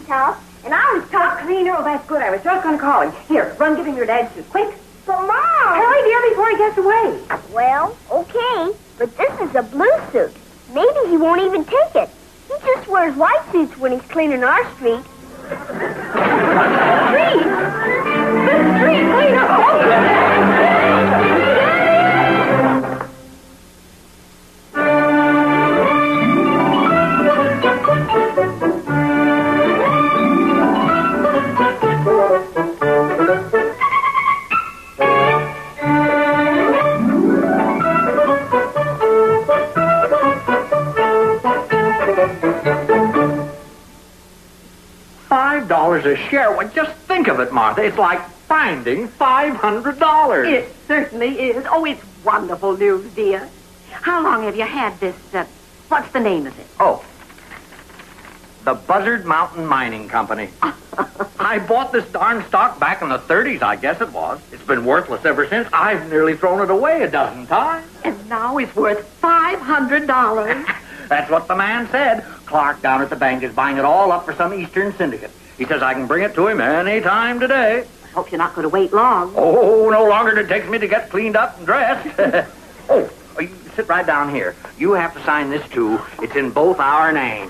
Daddy's house, and I was top cleaner. Oh, that's good. I was just going to call him. Here, run give him your dad's suit. Quick. But, Mom... Hurry, dear, before he gets away. Well, okay, but this is a blue suit. Maybe he won't even take it. He just wears white suits when he's cleaning our street. Street? The street cleaner. $5 a share. Well, just think of it, Martha. It's like finding $500. It certainly is. Oh, it's wonderful news, dear. How long have you had this, what's the name of it? Oh, the Buzzard Mountain Mining Company. I bought this darn stock back in the 30s, I guess it was. It's been worthless ever since. I've nearly thrown it away a dozen times. And now it's worth $500. That's what the man said. Clark down at the bank is buying it all up for some Eastern syndicate. He says I can bring it to him any time today. I hope you're not going to wait long. Oh, no longer than it takes me to get cleaned up and dressed. Oh, you sit right down here. You have to sign this, too. It's in both our names.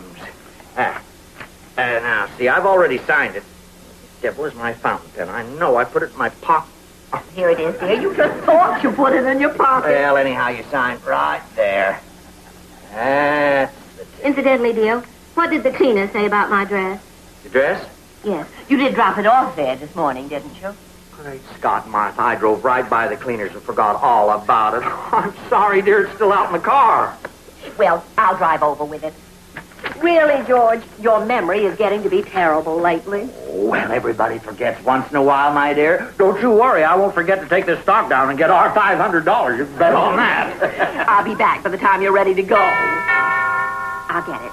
Now, see, I've already signed it. Devil is my fountain pen. I know I put it in my pocket. Oh, here it is, dear. You just thought you put it in your pocket. Well, anyhow, you sign right there. Incidentally, dear, what did the cleaner say about my dress? Your dress? Yes. You did drop it off there this morning, didn't you? Great Scott, Martha. I drove right by the cleaners and forgot all about it. I'm sorry, dear. It's still out in the car. Well, I'll drive over with it. Really, George, your memory is getting to be terrible lately. Oh, well, everybody forgets once in a while, my dear. Don't you worry. I won't forget to take this stock down and get our $500. You can bet on that. I'll be back by the time you're ready to go. I'll get it.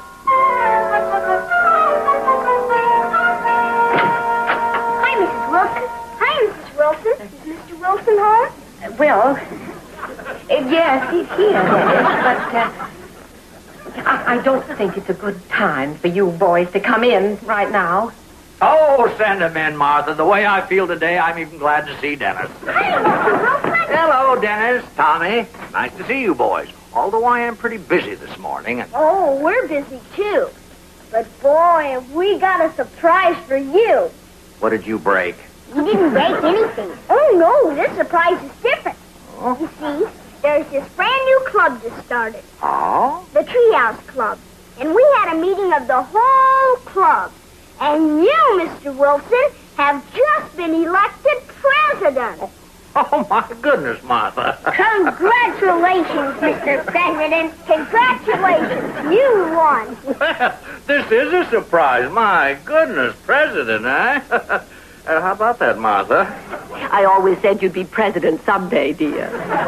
Hi, Mrs. Wilson. Hi, Mrs. Wilson. Is Mr. Wilson home? Well, yes, he's here, but I don't think it's a good time for you boys to come in right now. Oh, send him in, Martha. The way I feel today, I'm even glad to see Dennis. Hi, Mr. Wilson. Hello, Dennis. Tommy. Nice to see you boys. Although I am pretty busy this morning. Oh, we're busy, too. But, boy, have we got a surprise for you. What did you break? You didn't break anything. Oh, no, this surprise is different. Oh? You see, there's this brand new club just started. Oh? The Treehouse Club. And we had a meeting of the whole club. And you, Mr. Wilson, have just been elected president. Oh, my goodness, Martha. Congratulations, Mr. President. Congratulations. You won. Well, this is a surprise. My goodness, president, eh? How about that, Martha? I always said you'd be president someday, dear.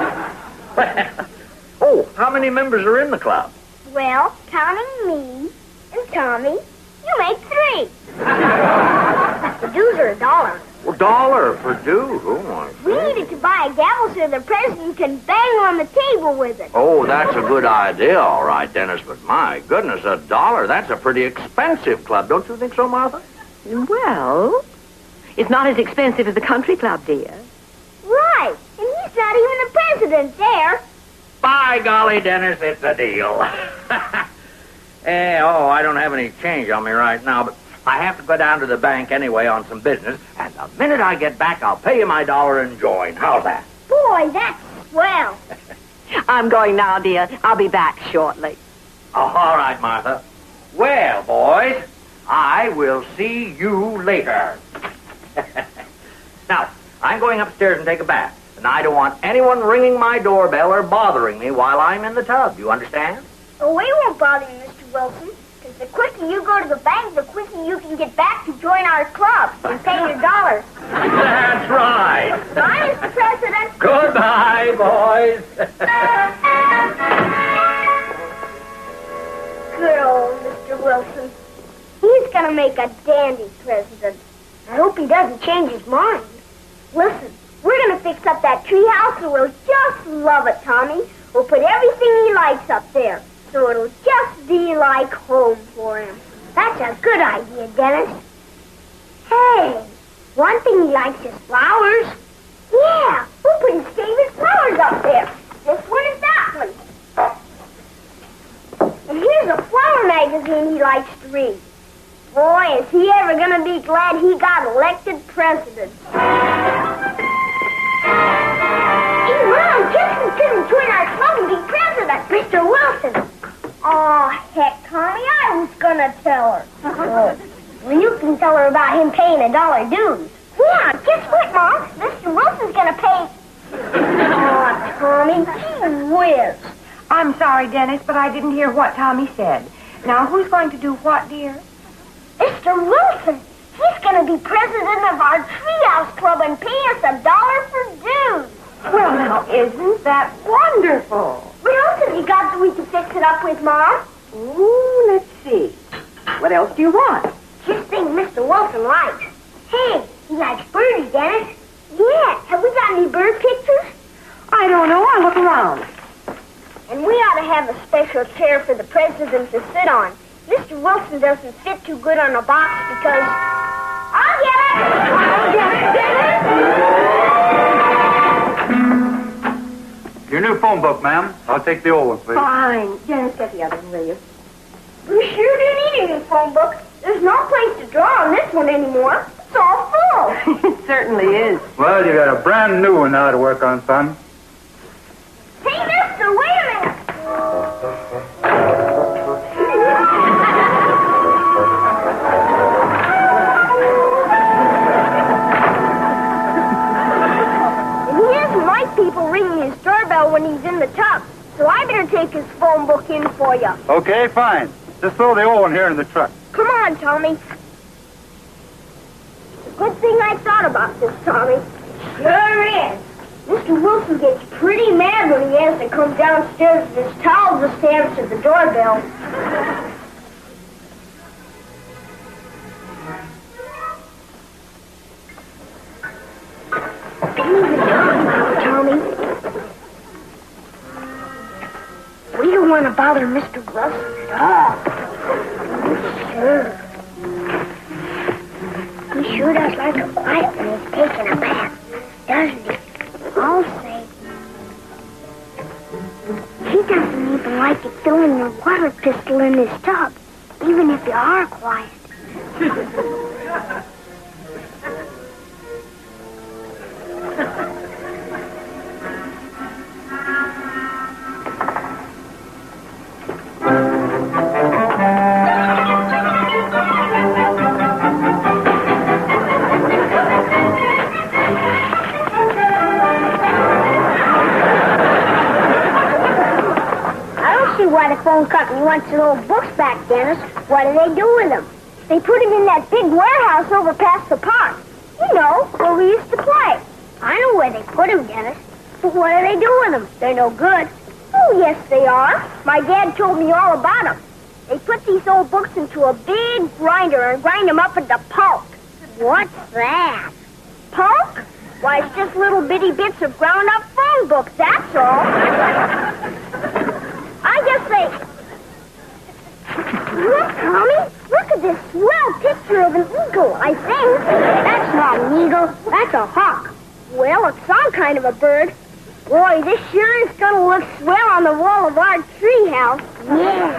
Oh, how many members are in the club? Well, counting me and Tommy, you make 3. The dues are $1. Well, $1 for dues. Oh, my We goodness. needed to buy a gavel so the president can bang on the table with it. Oh, that's a good idea, all right, Dennis. But my goodness, $1, that's a pretty expensive club. Don't you think so, Martha? Well, it's not as expensive as the country club, dear. Right. And he's not even the president there. By golly, Dennis, it's a deal. I don't have any change on me right now, but I have to go down to the bank anyway on some business, and the minute I get back, I'll pay you my $1 and join. How's that? Boy, that's swell. I'm going now, dear. I'll be back shortly. Oh, all right, Martha. Well, boys, I will see you later. Now, I'm going upstairs and take a bath, and I don't want anyone ringing my doorbell or bothering me while I'm in the tub. You understand? Oh, we won't bother you, Mr. Wilson, because the quicker you go to the bank, the quicker you can get back to join our club and pay your $1. That's right. Bye, Mr. President. Goodbye, boys. Good old Mr. Wilson. He's going to make a dandy president. I hope he doesn't change his mind. Listen, we're going to fix up that treehouse and we'll just love it, Tommy. We'll put everything he likes up there, so it'll just be like home for him. That's a good idea, Dennis. Hey, one thing he likes is flowers. Yeah, we'll put his favorite flowers up there. This one and that one. And here's a flower magazine he likes to read. Boy, is he ever going to be glad he got elected president. Hey, Mom, Justin couldn't join our club and be president. Mr. Wilson. Oh, heck, Tommy, I was going to tell her. Well, you can tell her about him paying $1 dues. Yeah, guess what, Mom? Mr. Wilson's going to pay... Oh, Tommy, gee whiz. I'm sorry, Dennis, but I didn't hear what Tommy said. Now, who's going to do what, dear? Mr. Wilson. He's going to be president of our treehouse club and pay us $1 for dues. Well, now, isn't that wonderful? What else have you got that we can fix it up with, Mom? Ooh, let's see. What else do you want? Just think Mr. Wilson likes. Hey, he likes birdies, Dennis. Yeah, have we got any bird pictures? I don't know. I'll look around. And we ought to have a special chair for the president to sit on. Mr. Wilson doesn't fit too good on a box because... I'll get it! I'll get it, Dennis! Your new phone book, ma'am. I'll take the old one, please. Fine. Dennis, get the other one, will you? We sure do need a new phone book. There's no place to draw on this one anymore. It's all full. It certainly is. Well, you got a brand new one now to work on, son. Hey, mister, wait a minute. And he doesn't like people ringing his doorbell when he's in the tub. So I better take his phone book in for you. Okay, fine. Just throw the old one here in the truck. Come on, Tommy. It's a good thing I thought about this, Tommy. Sure is. Mr. Wilson gets pretty mad when he has to come downstairs with his towel just to answer the doorbell. Tommy, we don't want to bother Mr. Wilson at all. Sure. He sure does like it quiet when he's taking a bath, doesn't he? I'll say. He doesn't even like it filling your water pistol in his tub, even if you are quiet. Why the phone company wants the old books back, Dennis. What do they do with them? They put them in that big warehouse over past the park. You know, where we used to play. I know where they put them, Dennis. But what do they do with them? They're no good. Oh, yes, they are. My dad told me all about them. They put these old books into a big grinder and grind them up into pulp. What's that? Pulp? Why, it's just little bitty bits of ground-up phone books, that's all. I just say... Look, Tommy. Look at this swell picture of an eagle, I think. That's not an eagle. That's a hawk. Well, it's some kind of a bird. Boy, this sure is going to look swell on the wall of our treehouse. Yeah.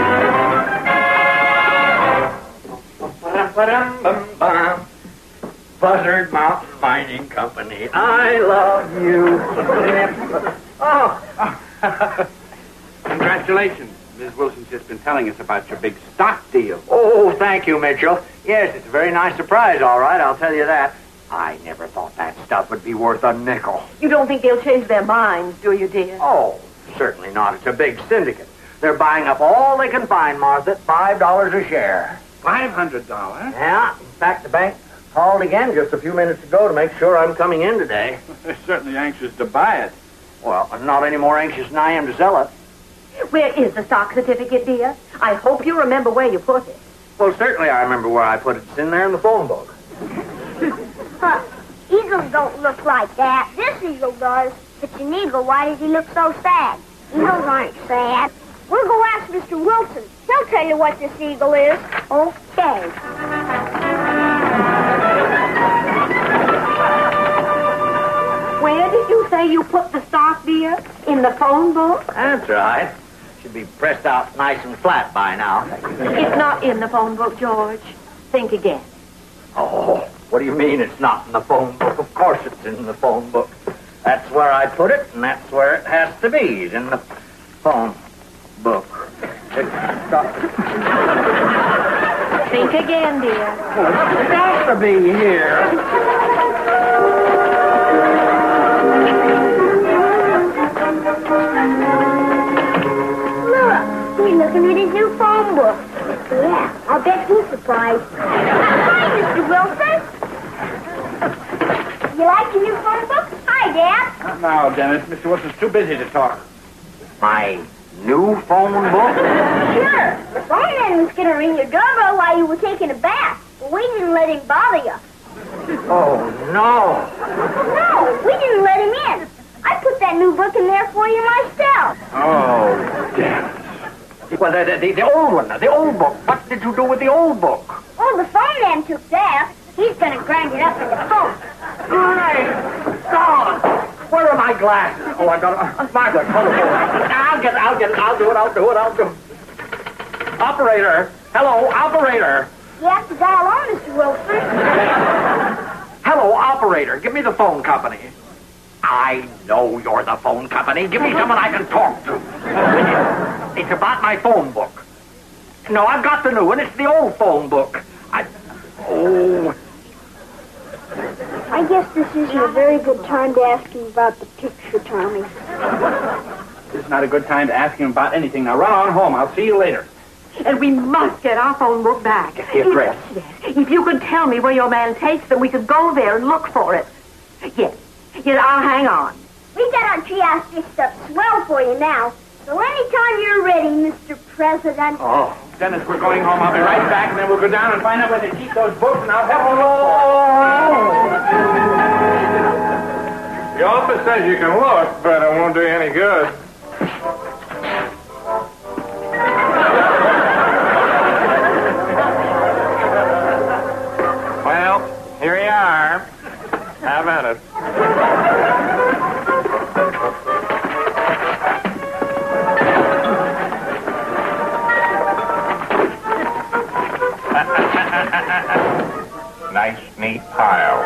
Buzzard Mountain Mining Company, I love you. Oh. Congratulations. Ms. Wilson's just been telling us about your big stock deal. Oh, thank you, Mitchell. Yes, it's a very nice surprise, all right, I'll tell you that. I never thought that stuff would be worth a nickel. You don't think they'll change their minds, do you, dear? Oh, certainly not. It's a big syndicate. They're buying up all they can find, Martha, at $5 a share. $500? Yeah. In fact, the bank called again just a few minutes ago to make sure I'm coming in today. They're certainly anxious to buy it. Well, I'm not any more anxious than I am to sell it. Where is the stock certificate, dear? I hope you remember where you put it. Well, certainly I remember where I put it. It's in there in the phone book. Eagles don't look like that. This eagle does. If it's an eagle, why does he look so sad? Eagles aren't sad. We'll go ask Mr. Wilson. He'll tell you what this eagle is. Okay. Where did you say you put the stock, dear? In the phone book? That's right. Should be pressed out nice and flat by now. It's not in the phone book, George. Think again. Oh, what do you mean it's not in the phone book? Of course it's in the phone book. That's where I put it, and that's where it has to be. It's in the phone book. Think again, dear. It has to be here. Look, he's looking at his new phone book. Yeah, I'll bet he's surprised. Hi, Mr. Wilson. You like your new phone book? Hi, Dad. Not now, Dennis. Mr. Wilson's too busy to talk. My new phone book? Sure. The phone man was going to ring your doorbell while you were taking a bath, but we didn't let him bother you. Oh, no. No, we didn't let him in. I put that new book in there for you myself. Oh, Dennis. Well, the old one, the old book. What did you do with the old book? Oh, the phone man took that. He's going to grind it up into pulp. Great God! Where are my glasses? Oh, I got Margaret, hold it. I'll do it. Operator. Hello, operator. You have to dial on, Mr. Wilson. Hello, operator. Give me the phone company. I know you're the phone company. Give me someone I can talk to. It's about my phone book. No, I've got the new one. It's the old phone book. I guess this isn't a very good time to ask him about the picture, Tommy. This is not a good time to ask him about anything. Now run on home. I'll see you later. And we must get our phone book back. The address. Yes. If you could tell me where your man takes them, we could go there and look for it. Yes, I'll hang on. We got our treehouse fixed up swell for you now. So anytime you're ready, Mr. President. Oh. Dennis, we're going home. I'll be right back, and then we'll go down and find out where they keep those books, and I'll help them. The office says you can look, but it won't do you any good. Well, here you are. Have at it. Nice, neat pile.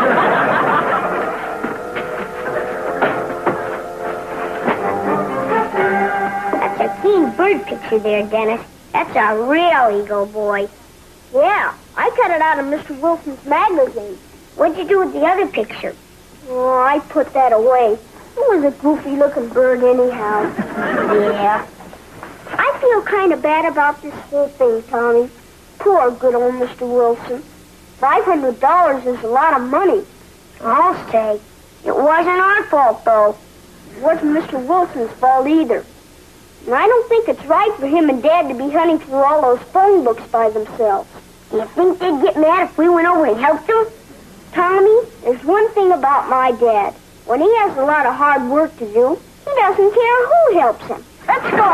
That's a keen bird picture there, Dennis. That's a real eagle, boy. Yeah, I cut it out of Mr. Wilson's magazine. What'd you do with the other picture? Oh, I put that away. It was a goofy-looking bird anyhow. Yeah. I feel kind of bad about this whole thing, Tommy. Poor good old Mr. Wilson. $500 is a lot of money. I'll say. It wasn't our fault, though. It wasn't Mr. Wilson's fault either. And I don't think it's right for him and Dad to be hunting through all those phone books by themselves. Do you think they'd get mad if we went over and helped them? Tommy, there's one thing about my dad. When he has a lot of hard work to do, he doesn't care who helps him. Let's go.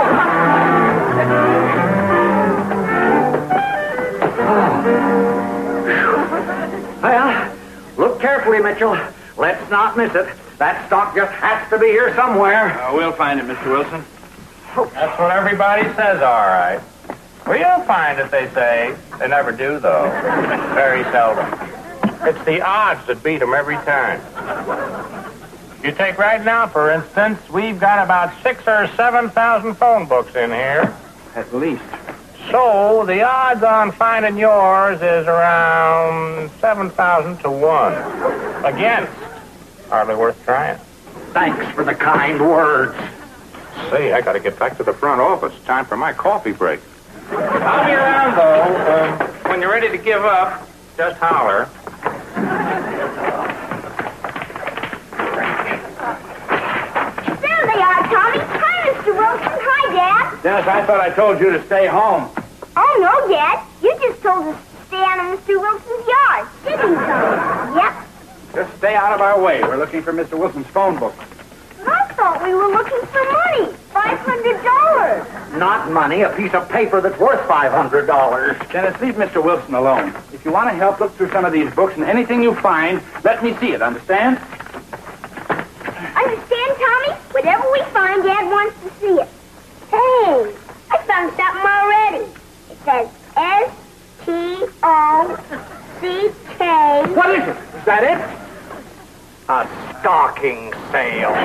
Well, look carefully, Mitchell. Let's not miss it. That stock just has to be here somewhere. We'll find it, Mr. Wilson. That's what everybody says, all right. We'll find it, they say. They never do, though. Very seldom. It's the odds that beat them every time. You take right now, for instance, we've got about 6,000 or 7,000 phone books in here. At least. So the odds on finding yours is around 7,000 to 1. Against. Hardly worth trying. Thanks for the kind words. Say, I got to get back to the front office. Time for my coffee break. I'll be around, though. When you're ready to give up, just holler. There they are, Tommy. Hi, Mr. Wilson. Hi, Dad. Dennis, I thought I told you to stay home. Oh, no, Dad. You just told us to stay out of Mr. Wilson's yard. Didn't you, Tommy? Yep. Just stay out of our way. We're looking for Mr. Wilson's phone book. I thought thought we were looking for money. $500. Not money, a piece of paper that's worth $500. Dennis, leave Mr. Wilson alone. If you want to help look through some of these books and anything you find, let me see it, understand? Understand, Tommy? Whatever we find, Dad wants to see it. Hey, I found something already. It says S-T-O-C-K. What is it? Is that it? A stocking sale.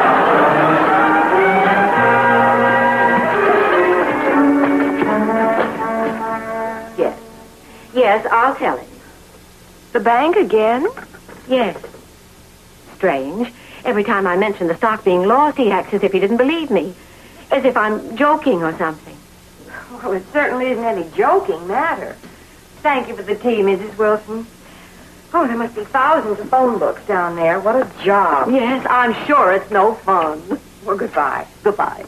Yes, I'll tell him. The bank again? Yes. Strange. Every time I mention the stock being lost, he acts as if he didn't believe me. As if I'm joking or something. Well, it certainly isn't any joking matter. Thank you for the tea, Mrs. Wilson. Oh, there must be thousands of phone books down there. What a job. Yes, I'm sure it's no fun. Well, goodbye. Goodbye.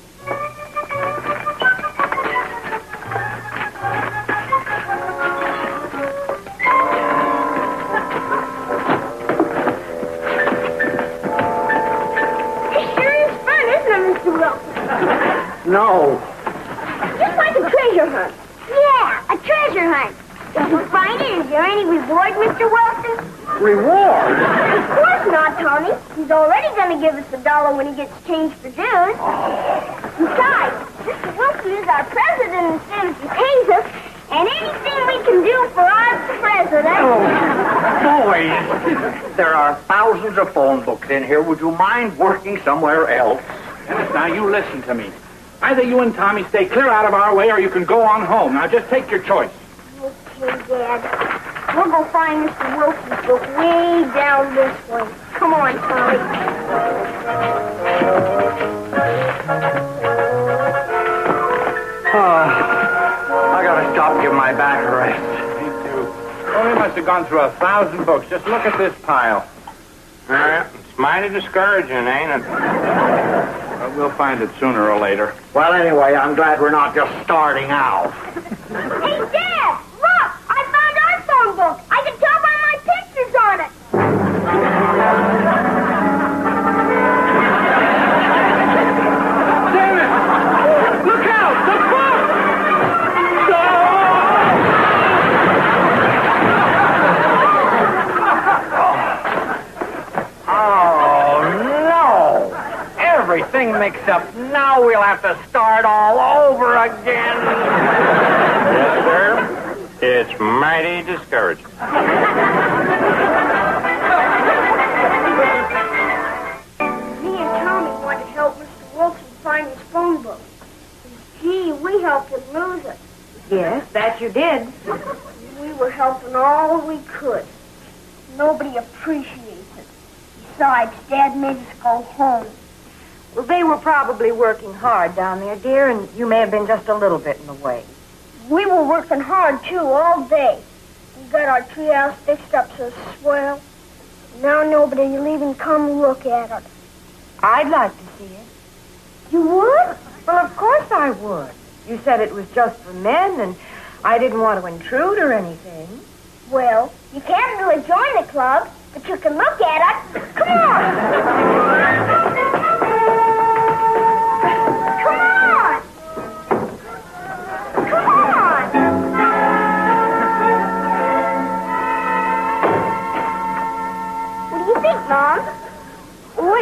No. Just like a treasure hunt. Yeah, a treasure hunt. If we find it, is there any reward, Mr. Wilson? Reward? Of course not, Tommy. He's already going to give us $1 when he gets changed for dues. Besides, Mr. Wilson is our president as soon as he pays us, and anything we can do for our president... Oh, boys, there are thousands of phone books in here. Would you mind working somewhere else? Dennis, now you listen to me. Either you and Tommy stay clear out of our way or you can go on home. Now just take your choice. Okay, Dad. We'll go find Mr. Wilson's book way down this way. Come on, Tommy. I gotta stop and give my back a rest. Me too. Oh, we must have gone through 1,000 books. Just look at this pile. It's mighty discouraging, ain't it? But we'll find it sooner or later. Well, anyway, I'm glad we're not just starting out. Hey, Dad! Look! I found our phone book. I can tell by my pictures on it. Damn it! Look out! The book! Oh, no! Everything mixed up. Now we'll have to start all over again. Yes, sir. It's mighty discouraging. Me and Tommy want to help Mr. Wilson find his phone book. Gee, we helped him lose it. Yes, that you did. We were helping all we could. Nobody appreciates it. Besides, Dad made us go home. Well, they were probably working hard down there, dear, and you may have been just a little bit in the way. We were working hard, too, all day. We got our treehouse fixed up so swell. Now nobody will even come look at it. I'd like to see it. You would? Well, of course I would. You said it was just for men, and I didn't want to intrude or anything. Well, you can't really join the club, but you can look at it. Come on! Come on! Come on! What do you think, Mom? Oh,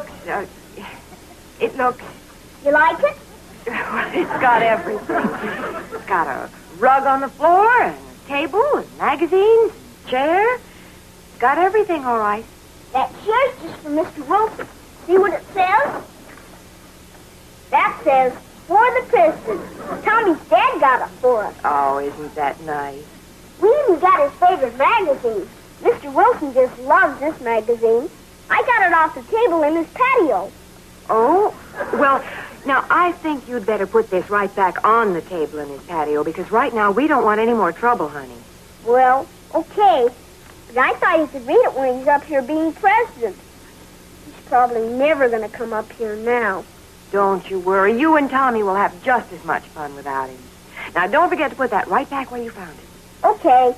it looks... You like it? It's got everything. It's got a rug on the floor, and a table, and magazines, and chair. It's got everything, all right. That chair's just for Mr. Wilson. See what it says? That says, for the president. Tommy's dad got it for us. Oh, isn't that nice? We even got his favorite magazine. Mr. Wilson just loves this magazine. I got it off the table in his patio. Oh, well, now I think you'd better put this right back on the table in his patio, because right now we don't want any more trouble, honey. Well, okay. But I thought he could read it when he's up here being president. He's probably never going to come up here now. Don't you worry. You and Tommy will have just as much fun without him. Now, don't forget to put that right back where you found it. Okay.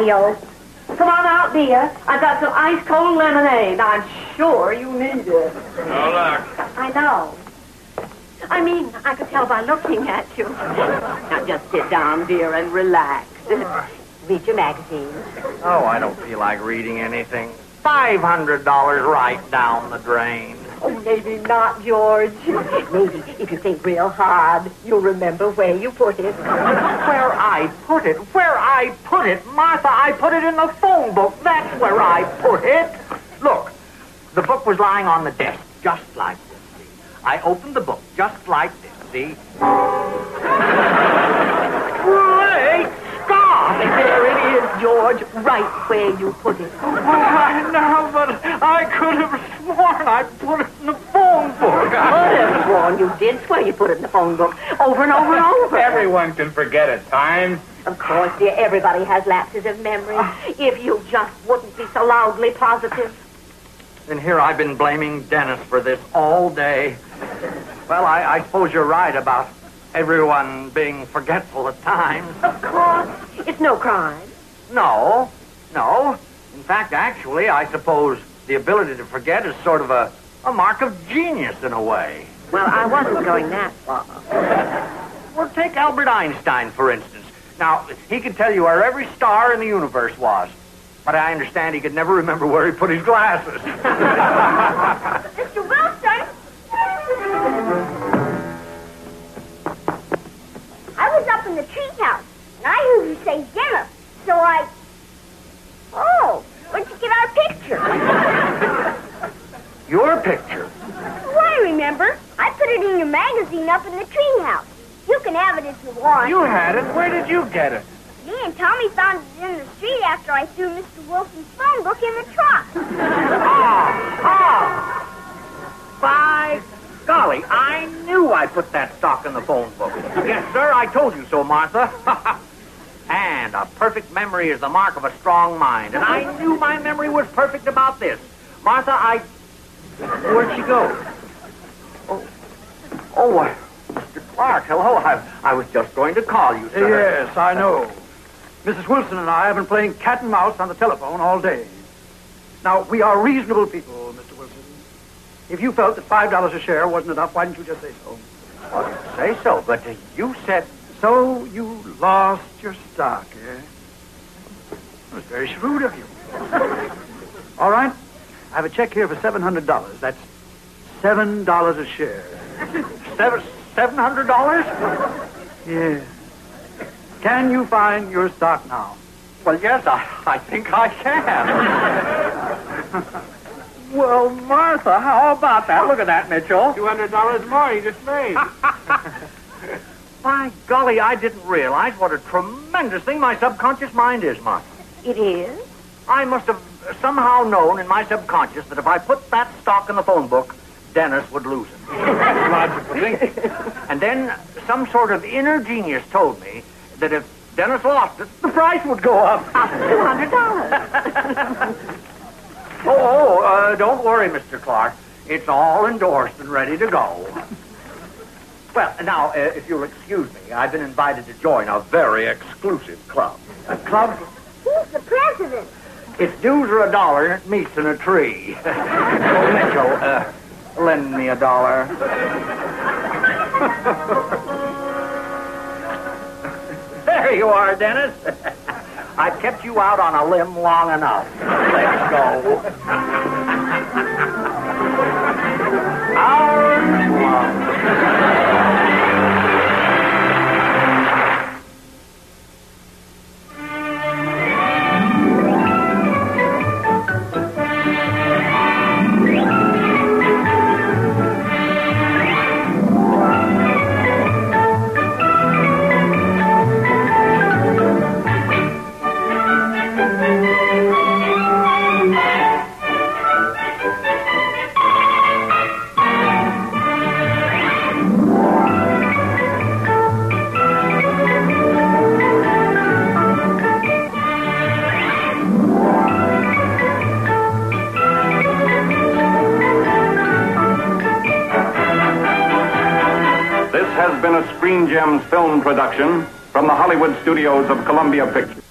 patio. Come on out, dear. I've got some ice-cold lemonade. I'm sure you need it. No luck. I know. I mean, I could tell by looking at you. Now, just sit down, dear, and relax. Read your magazine. Oh, I don't feel like reading anything. $500 right down the drain. Oh, maybe not, George. Maybe if you think real hard, you'll remember where you put it. Where I put it? Martha, I put it in the phone book. That's where I put it. Look, the book was lying on the desk, just like this, see? I opened the book just like this, see? Great Scott! There it is, George, right where you put it. Oh, I know, but I could have sworn I put it in the phone book. Could have sworn you did swear you put it in the phone book over and over and over. Everyone can forget at times. Of course, dear, everybody has lapses of memory. If you just wouldn't be so loudly positive. And here I've been blaming Dennis for this all day. Well, I suppose you're right about everyone being forgetful at times. Of course, it's no crime. No. In fact, actually, I suppose the ability to forget is sort of a mark of genius in a way. Well, I wasn't going that far. Well, take Albert Einstein, for instance. Now, he could tell you where every star in the universe was. But I understand he could never remember where he put his glasses. Mr. Wilson! I was up in the treehouse, and I heard you say dinner, so I... Oh, where'd you get our picture? Your picture? Oh, I remember. I put it in your magazine up in the treehouse. You can have it if you want. You had it. Where did you get it? Me and Tommy found it in the street after I threw Mr. Wilson's phone book in the truck. By golly, I knew I put that stock in the phone book. Yes, sir, I told you so, Martha. And a perfect memory is the mark of a strong mind. And I knew my memory was perfect about this. Martha, Where'd she go? Oh, Mr. Clark, hello. I was just going to call you, sir. Yes, I know. Mrs. Wilson and I have been playing cat and mouse on the telephone all day. Now, we are reasonable people, Mr. Wilson. If you felt that $5 a share wasn't enough, why didn't you just say so? Well, say so, but you said... So you lost your stock, eh? It was very shrewd of you. All right. I have a check here for $700. That's $7 a share. $700? Yeah. Can you find your stock now? Well, yes, I think I can. Well, Martha, how about that? Look at that, Mitchell. $200 more you just made. By golly, I didn't realize what a tremendous thing my subconscious mind is, Martha. It is? I must have somehow known in my subconscious that if I put that stock in the phone book, Dennis would lose it. Logical thinking. And then some sort of inner genius told me that if Dennis lost it, the price would go up. $200. Don't worry, Mr. Clark. It's all endorsed and ready to go. Well, now, if you'll excuse me, I've been invited to join a very exclusive club. A club? Who's the president? Its dues are $1 and it meets in a tree. Oh, Mitchell, lend me $1. There you are, Dennis. I've kept you out on a limb long enough. Let's go. Our club. Has been a Screen Gems film production from the Hollywood studios of Columbia Pictures.